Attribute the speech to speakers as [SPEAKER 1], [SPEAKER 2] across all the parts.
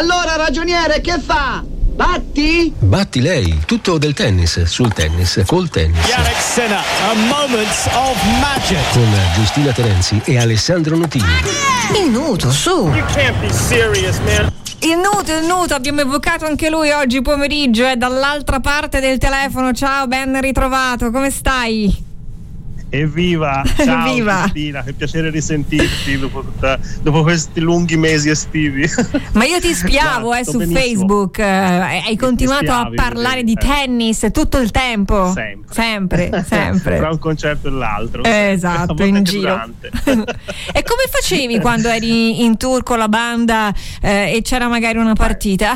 [SPEAKER 1] Allora, ragioniere, che fa? Batti?
[SPEAKER 2] Batti lei, tutto del tennis, sul tennis, col tennis.
[SPEAKER 3] Jannik Sinner, a moment of magic.
[SPEAKER 2] Con Giustina Terenzi e Alessandro Nutini.
[SPEAKER 4] Il nudo, su.
[SPEAKER 3] You can't be serious, man.
[SPEAKER 4] Il nudo, abbiamo evocato anche lui oggi pomeriggio, è dall'altra parte del telefono. Ciao, ben ritrovato, come stai?
[SPEAKER 5] Evviva! Ciao
[SPEAKER 4] Evviva.
[SPEAKER 5] Cristina, che piacere risentirti dopo questi lunghi mesi estivi.
[SPEAKER 4] Ma io ti spiavo su
[SPEAKER 5] benissimo.
[SPEAKER 4] Facebook, hai continuato a parlare di tennis tutto il tempo. Sempre.
[SPEAKER 5] Tra un concerto e l'altro.
[SPEAKER 4] Esatto, in giro. E come facevi quando eri in tour con la banda e c'era magari una partita?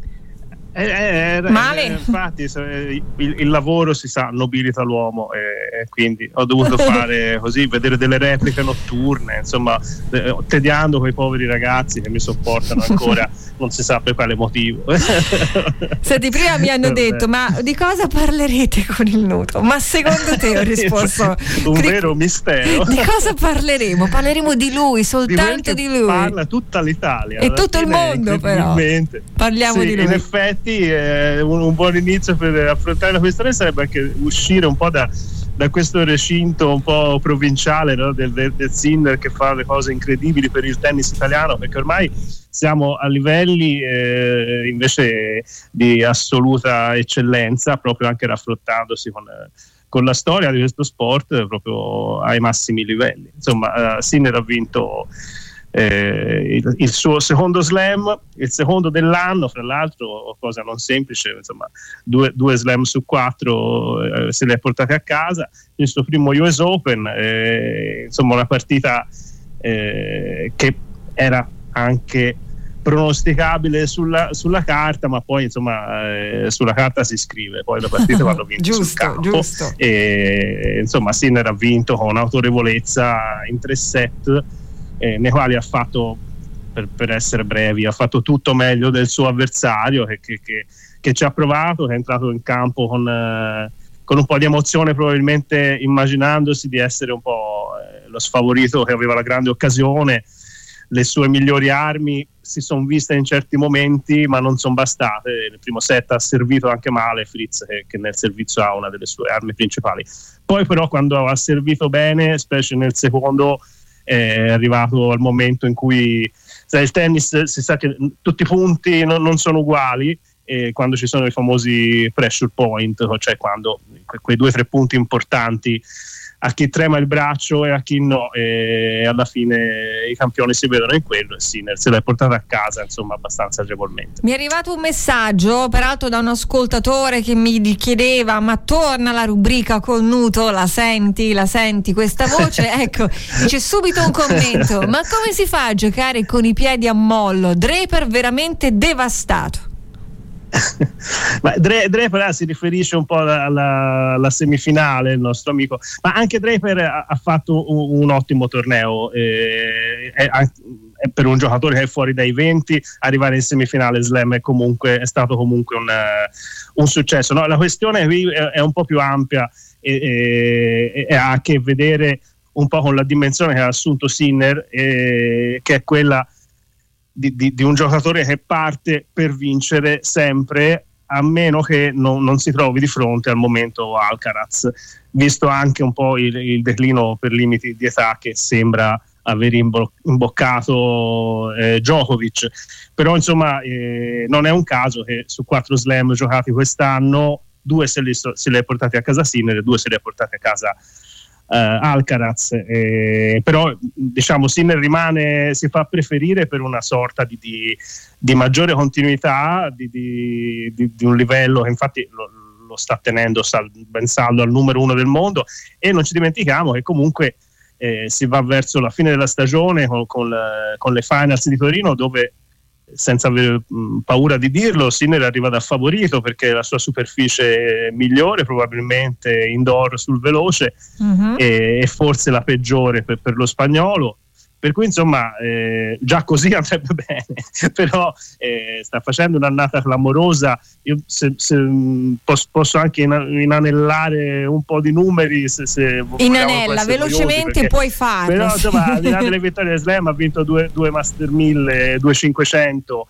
[SPEAKER 4] Male.
[SPEAKER 5] Infatti il lavoro, si sa, nobilita l'uomo e quindi ho dovuto fare così, vedere delle repliche notturne, insomma, tediando quei poveri ragazzi che mi sopportano ancora, non si sa per quale motivo.
[SPEAKER 4] Senti, prima mi hanno detto, ma di cosa parlerete con il nudo? Ma secondo te, ho risposto,
[SPEAKER 5] un vero mistero.
[SPEAKER 4] Di cosa parleremo? Parleremo di lui, soltanto di lui.
[SPEAKER 5] Parla tutta l'Italia
[SPEAKER 4] e tutto il mondo, però parliamo di lui.
[SPEAKER 5] In effetti un buon inizio per affrontare la questione sarebbe anche uscire un po' da questo recinto un po' provinciale, no? del Sinner che fa le cose incredibili per il tennis italiano, perché ormai siamo a livelli invece di assoluta eccellenza, proprio anche raffrontandosi con la storia di questo sport proprio ai massimi livelli. Insomma, Sinner ha vinto il suo secondo slam, il secondo dell'anno, fra l'altro, cosa non semplice, insomma, due slam su 4 se le ha portate a casa. Il suo primo US Open, insomma, una partita che era anche pronosticabile sulla carta, ma poi insomma sulla carta si scrive, poi la partita vanno vinte sul campo.
[SPEAKER 4] Giusto.
[SPEAKER 5] E insomma Sinner ha vinto con autorevolezza in 3 set, nei quali ha fatto, per essere brevi, ha fatto tutto meglio del suo avversario che ci ha provato, che è entrato in campo con un po' di emozione, probabilmente immaginandosi di essere un po' lo sfavorito che aveva la grande occasione. Le sue migliori armi si sono viste in certi momenti, ma non sono bastate. Nel primo set ha servito anche male Fritz, che nel servizio ha una delle sue armi principali. Poi però quando ha servito bene, specie nel secondo, è arrivato al momento in cui il tennis, si sa che tutti i punti non sono uguali, e quando ci sono i famosi pressure point, cioè quando quei 2 o 3 punti importanti, a chi trema il braccio e a chi no, e alla fine i campioni si vedono in quello, e Sinner se l'è portata a casa, insomma, abbastanza agevolmente.
[SPEAKER 4] Mi è arrivato un messaggio, peraltro da un ascoltatore, che mi chiedeva: ma torna la rubrica col nudo, la senti questa voce? Ecco, c'è subito un commento: ma come si fa a giocare con i piedi a mollo? Draper veramente devastato.
[SPEAKER 5] Ma Draper si riferisce un po' alla semifinale, il nostro amico, ma anche Draper ha fatto un ottimo torneo, per un giocatore che è fuori dai 20 arrivare in semifinale slam è stato comunque un successo, no? La questione qui è un po' più ampia e ha a che vedere un po' con la dimensione che ha assunto Sinner, che è quella di un giocatore che parte per vincere sempre, a meno che non si trovi di fronte al momento Alcaraz, visto anche un po' il declino per limiti di età che sembra aver imboccato Djokovic. Però insomma non è un caso che su 4 slam giocati quest'anno 2 se li è portati a casa Sinner e 2 se li è portati a casa Alcaraz, però diciamo Sinner si fa preferire per una sorta di maggiore continuità, di un livello che infatti lo sta tenendo ben saldo al numero 1 del mondo, e non ci dimentichiamo che comunque si va verso la fine della stagione con le finals di Torino, dove, senza avere paura di dirlo, Sinner arriva da favorito, perché la sua superficie migliore probabilmente indoor sul veloce, e forse la peggiore per lo spagnolo, per cui insomma già così andrebbe bene, però sta facendo un'annata clamorosa. Io se posso anche inanellare un po' di numeri, se
[SPEAKER 4] inanella velocemente, perché puoi farlo,
[SPEAKER 5] però insomma al di là delle vittorie slam ha vinto due Master 1000, 2 500,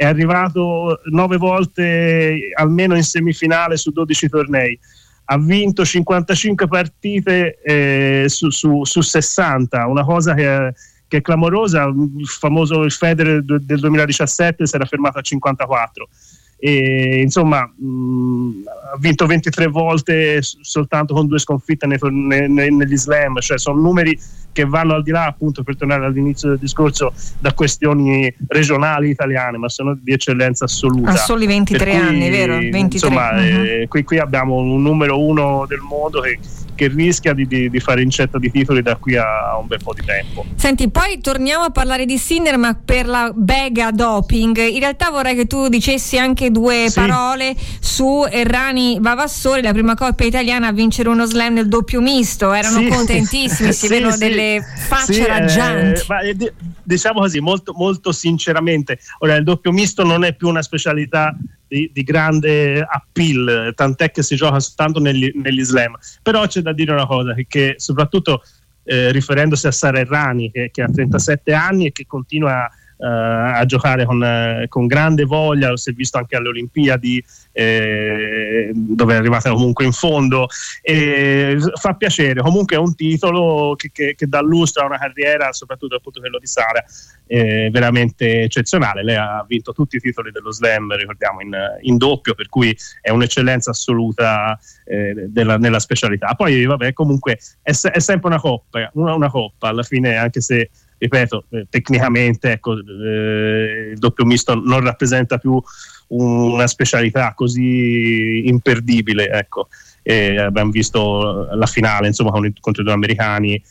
[SPEAKER 5] è arrivato 9 volte almeno in semifinale su 12 tornei, ha vinto 55 partite su 60, una cosa che è clamorosa. Il Federer del 2017 si era fermato a 54 e insomma ha vinto 23 volte soltanto con 2 sconfitte negli slam, cioè sono numeri che vanno al di là, appunto, per tornare all'inizio del discorso, da questioni regionali italiane, ma sono di eccellenza assoluta.
[SPEAKER 4] A soli 23 anni, vero? 23.
[SPEAKER 5] Insomma, qui abbiamo un numero 1 del mondo che rischia di fare incetta di titoli da qui a un bel po' di tempo.
[SPEAKER 4] Senti, poi torniamo a parlare di Sinner, ma per la bega doping. In realtà vorrei che tu dicessi anche 2 parole su Errani Vavassori, la prima coppia italiana a vincere uno slam nel doppio misto. Erano contentissimi, si vedono delle facce raggianti.
[SPEAKER 5] Ma diciamo così, molto, molto sinceramente, ora il doppio misto non è più una specialità di grande appeal, tant'è che si gioca soltanto negli slam. Però c'è da dire una cosa, che soprattutto riferendosi a Sara Errani, che ha 37 anni e che continua a giocare con grande voglia, lo si è visto anche alle Olimpiadi, dove è arrivata comunque in fondo, e fa piacere. Comunque è un titolo che dà lustro a una carriera, soprattutto appunto quello di Sara, veramente eccezionale. Lei ha vinto tutti i titoli dello slam, ricordiamo, in doppio, per cui è un'eccellenza assoluta nella specialità. Poi vabbè, comunque è sempre una coppa alla fine, anche se, ripeto, tecnicamente, ecco, il doppio misto non rappresenta più una specialità così imperdibile, ecco. Abbiamo visto la finale, insomma, contro i 2 americani,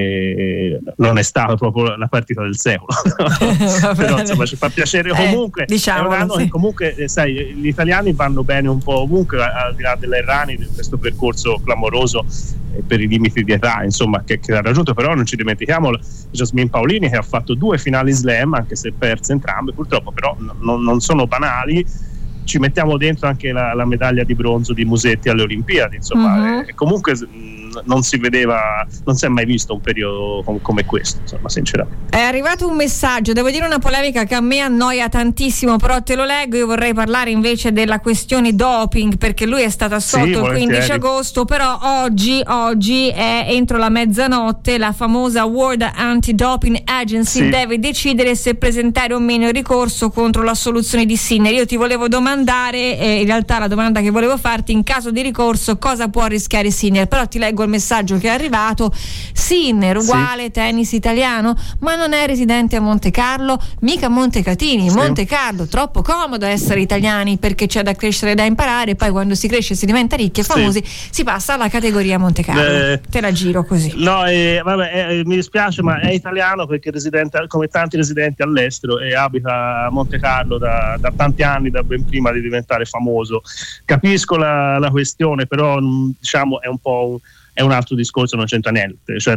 [SPEAKER 5] non è stata proprio la partita del secolo. Però insomma ci fa piacere comunque. Diciamo, è un anno che comunque, sai, gli italiani vanno bene un po' ovunque, al di là dell'Errani, di questo percorso clamoroso per i limiti di età, insomma, che ha raggiunto. Però non ci dimentichiamo Jasmine Paolini, che ha fatto 2 finali slam, anche se perse entrambe purtroppo, però non sono banali. Ci mettiamo dentro anche la medaglia di bronzo di Musetti alle Olimpiadi, insomma, e comunque non si è mai visto un periodo come questo, insomma, sinceramente. È
[SPEAKER 4] arrivato un messaggio, devo dire una polemica che a me annoia tantissimo, però te lo leggo. Io vorrei parlare invece della questione doping, perché lui è stato assolto il 15 agosto, però oggi è entro la mezzanotte, la famosa World Anti-Doping Agency deve decidere se presentare o meno il ricorso contro l'assoluzione di Sinner. Io ti volevo domandare, in realtà la domanda che volevo farti, in caso di ricorso cosa può rischiare Sinner, però ti leggo il messaggio che è arrivato. Sinner uguale tennis italiano, ma non è residente a Monte Carlo, mica Montecatini, Monte Carlo, troppo comodo essere italiani, perché c'è da crescere e da imparare, poi quando si cresce si diventa ricchi e famosi, si passa alla categoria Monte Carlo. Te la giro così.
[SPEAKER 5] No, mi dispiace, ma è italiano perché è residente, come tanti residenti all'estero, e abita a Monte Carlo da tanti anni, da ben prima di diventare famoso. Capisco la questione, però diciamo è un altro discorso, non c'entra niente, cioè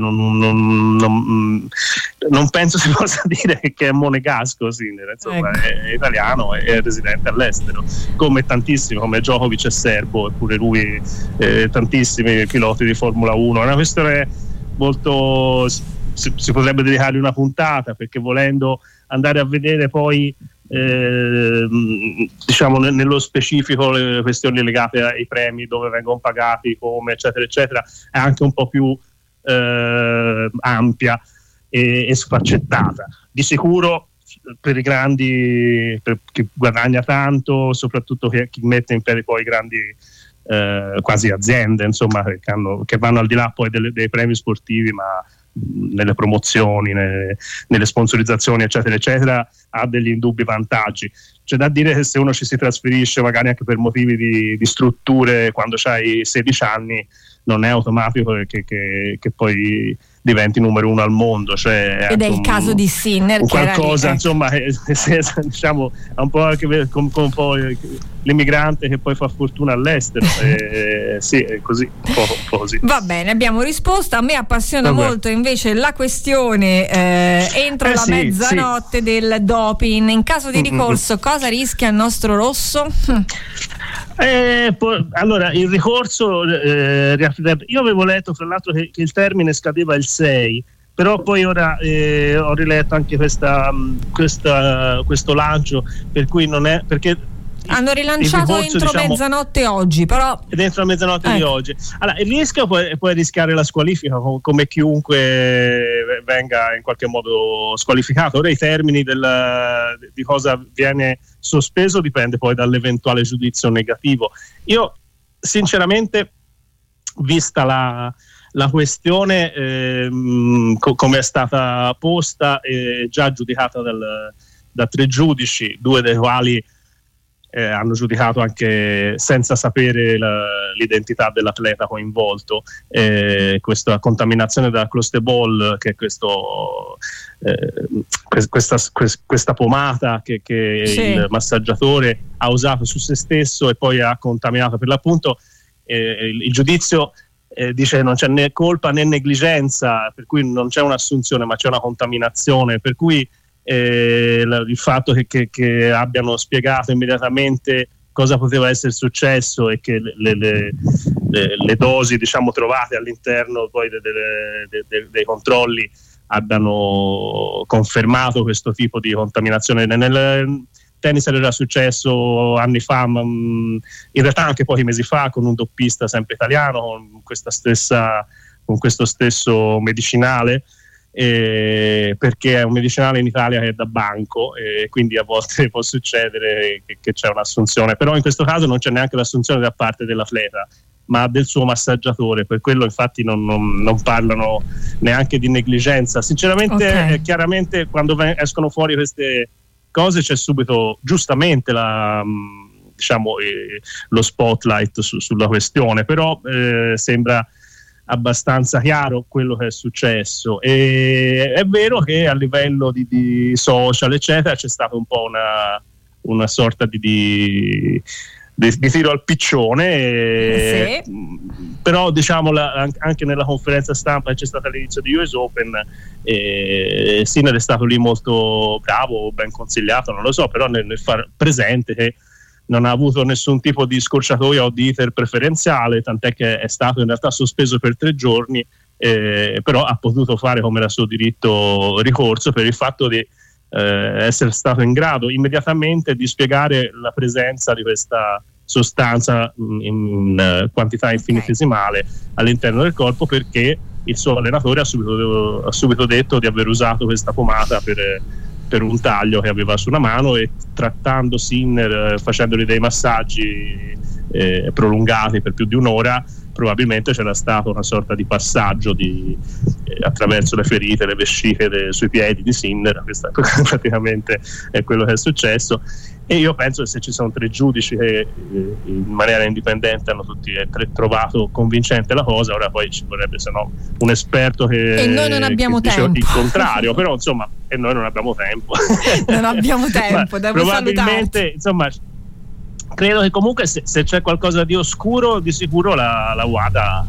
[SPEAKER 5] non penso si possa dire che è monegasco Sinner, insomma, è italiano, è residente all'estero, come tantissimi, come Djokovic è serbo, eppure lui, tantissimi piloti di Formula 1. È una questione molto, si potrebbe dedicargli una puntata, perché volendo andare a vedere poi diciamo nello specifico le questioni legate ai premi, dove vengono pagati, come, eccetera eccetera, è anche un po' più ampia e sfaccettata. Di sicuro per i grandi, per chi guadagna tanto, soprattutto chi mette in piedi poi grandi quasi aziende, insomma, che vanno al di là poi dei premi sportivi, ma nelle promozioni, nelle sponsorizzazioni, eccetera eccetera, ha degli indubbi vantaggi. C'è da dire che se uno ci si trasferisce magari anche per motivi di strutture quando c'hai 16 anni, non è automatico che poi diventi numero 1 al mondo, cioè
[SPEAKER 4] ed è il caso di Sinner,
[SPEAKER 5] che qualcosa era insomma diciamo è un po' anche con un po' l'immigrante che poi fa fortuna all'estero, sì, è così, un po' così.
[SPEAKER 4] Va bene, abbiamo risposto. A me appassiona molto invece la questione entro la mezzanotte del doping. In caso di ricorso cosa rischia il nostro rosso?
[SPEAKER 5] Allora, il ricorso io avevo letto fra l'altro che il termine scadeva il 6, Però poi ora ho riletto anche questo lancio, per cui non è perché
[SPEAKER 4] hanno rilanciato entro mezzanotte oggi, però
[SPEAKER 5] dentro la mezzanotte di oggi. Allora, il rischio puoi rischiare la squalifica come chiunque venga in qualche modo squalificato. Ora i termini di cosa viene sospeso dipende poi dall'eventuale giudizio negativo. Io sinceramente, vista la questione come è stata posta, già giudicata da 3 giudici, 2 dei quali hanno giudicato anche senza sapere l'identità dell'atleta coinvolto, questa contaminazione da clostebol, che è questa pomata che sì, il massaggiatore ha usato su se stesso e poi ha contaminato per l'appunto. Il giudizio dice che non c'è né colpa né negligenza, per cui non c'è un'assunzione ma c'è una contaminazione, per cui il fatto che abbiano spiegato immediatamente cosa poteva essere successo e che le dosi, diciamo, trovate all'interno poi dei controlli abbiano confermato questo tipo di contaminazione. Nel tennis era già successo anni fa, ma in realtà anche pochi mesi fa, con un doppista sempre italiano con questo stesso medicinale, perché è un medicinale in Italia che è da banco e quindi a volte può succedere che c'è un'assunzione, però in questo caso non c'è neanche l'assunzione da parte dell'atleta ma del suo massaggiatore, per quello infatti non parlano neanche di negligenza. Sinceramente, okay, chiaramente quando escono fuori queste cose c'è subito giustamente lo spotlight sulla questione, però sembra abbastanza chiaro quello che è successo, e è vero che a livello di social eccetera c'è stata un po' una sorta di tiro al piccione, sì, però diciamo anche nella conferenza stampa che c'è stata all'inizio di US Open, Sinner è stato lì molto bravo, ben consigliato, non lo so, però nel far presente che non ha avuto nessun tipo di scorciatoia o di iter preferenziale, tant'è che è stato in realtà sospeso per 3 giorni, però ha potuto fare, come era suo diritto, ricorso per il fatto di essere stato in grado immediatamente di spiegare la presenza di questa sostanza in quantità infinitesimale all'interno del corpo, perché il suo allenatore ha subito detto di aver usato questa pomata per un taglio che aveva su una mano, e trattando Sinner, facendogli dei massaggi prolungati per più di un'ora, probabilmente c'era stato una sorta di passaggio attraverso le ferite, le vesciche sui piedi di Sinner. Questo praticamente è quello che è successo, e io penso che se ci sono 3 giudici che in maniera indipendente hanno tutti trovato convincente la cosa, ora poi ci vorrebbe se no un esperto
[SPEAKER 4] e noi non abbiamo tempo,
[SPEAKER 5] il contrario, però insomma, e noi non abbiamo tempo
[SPEAKER 4] non abbiamo tempo, devo
[SPEAKER 5] probabilmente salutarti. Insomma, credo che comunque se c'è qualcosa di oscuro, di sicuro la WADA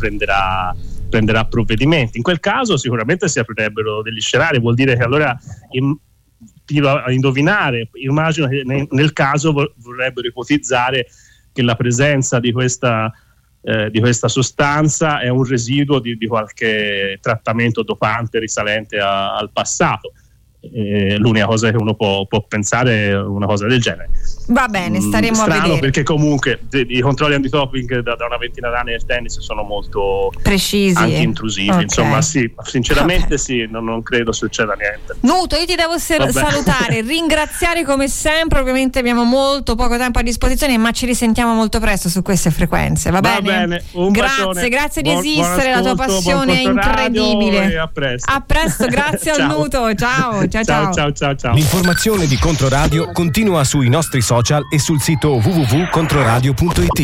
[SPEAKER 5] prenderà provvedimenti. In quel caso sicuramente si aprirebbero degli scenari, vuol dire che allora tiro a indovinare, immagino che nel caso vorrebbero ipotizzare che la presenza di questa sostanza è un residuo di qualche trattamento dopante risalente al passato. L'unica cosa che uno può pensare è una cosa del genere.
[SPEAKER 4] Va bene, staremo a vedere,
[SPEAKER 5] perché comunque i controlli antidoping da una ventina d'anni nel tennis sono molto
[SPEAKER 4] precisi,
[SPEAKER 5] anche intrusivi, okay. Insomma sì, sinceramente sì, non credo succeda niente.
[SPEAKER 4] Nuto, io ti devo salutare, ringraziare come sempre, ovviamente abbiamo molto poco tempo a disposizione, ma ci risentiamo molto presto su queste frequenze, va bene?
[SPEAKER 5] Un bacione.
[SPEAKER 4] Grazie di esistere, la tua passione è incredibile.
[SPEAKER 5] A presto,
[SPEAKER 4] grazie al Nuto, ciao.
[SPEAKER 5] Ciao.
[SPEAKER 2] L'informazione di Controradio continua sui nostri social e sul sito www.controradio.it.